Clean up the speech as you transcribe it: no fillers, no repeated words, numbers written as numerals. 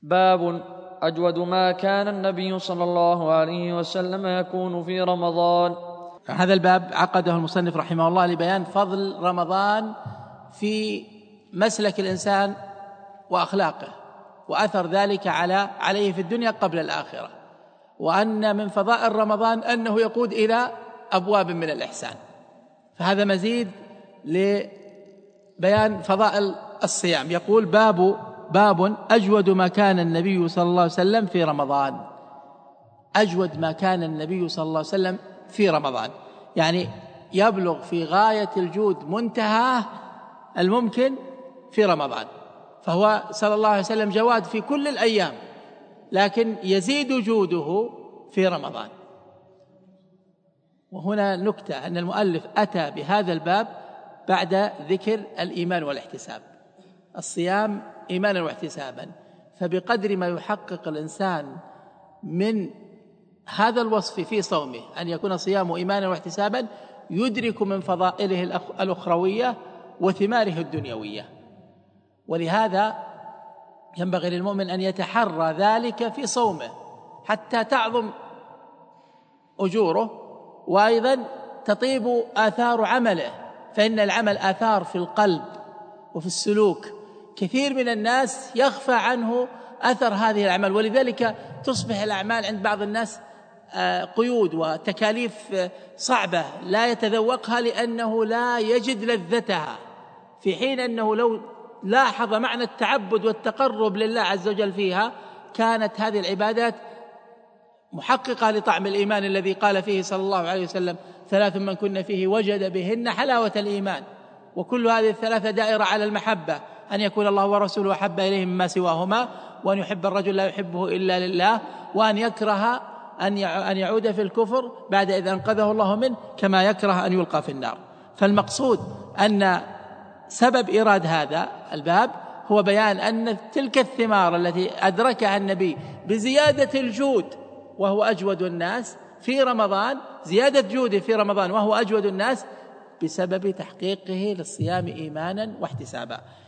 باب أجود ما كان النبي صلى الله عليه وسلم يكون في رمضان. هذا الباب عقده المصنف رحمه الله لبيان فضل رمضان في مسلك الإنسان وأخلاقه وأثر ذلك عليه في الدنيا قبل الآخرة، وأن من فضائل رمضان أنه يقود إلى أبواب من الإحسان. فهذا مزيد لبيان فضائل الصيام. يقول باب أجود ما كان النبي صلى الله عليه وسلم في رمضان. أجود ما كان النبي صلى الله عليه وسلم في رمضان يعني يبلغ في غاية الجود منتهى الممكن في رمضان، فهو صلى الله عليه وسلم جواد في كل الأيام، لكن يزيد جوده في رمضان. وهنا نكتة أن المؤلف أتى بهذا الباب بعد ذكر الإيمان والاحتساب. الصيام إيمانا واحتسابا، فبقدر ما يحقق الإنسان من هذا الوصف في صومه أن يكون صيامه إيمانا واحتسابا يدرك من فضائله الأخروية وثماره الدنيوية. ولهذا ينبغي للمؤمن أن يتحرى ذلك في صومه حتى تعظم أجوره، وأيضا تطيب آثار عمله، فإن العمل آثار في القلب وفي السلوك. كثير من الناس يخفى عنه أثر هذه الأعمال، ولذلك تصبح الأعمال عند بعض الناس قيود وتكاليف صعبة لا يتذوقها لأنه لا يجد لذتها، في حين أنه لو لاحظ معنى التعبد والتقرب لله عز وجل فيها كانت هذه العبادات محققة لطعم الإيمان الذي قال فيه صلى الله عليه وسلم: 3 من كن فيه وجد بهن حلاوة الإيمان. وكل هذه الثلاثة دائرة على المحبة، أن يكون الله ورسوله أحب إليه مما سواهما، وأن يحب الرجل لا يحبه إلا لله، وأن يكره أن يعود في الكفر بعد إذ أنقذه الله منه، كما يكره أن يلقى في النار. فالمقصود أن سبب إيراد هذا الباب هو بيان أن تلك الثمار التي أدركها النبي بزيادة الجود وهو أجود الناس في رمضان، زيادة جوده في رمضان وهو أجود الناس بسبب تحقيقه للصيام إيمانا واحتسابا.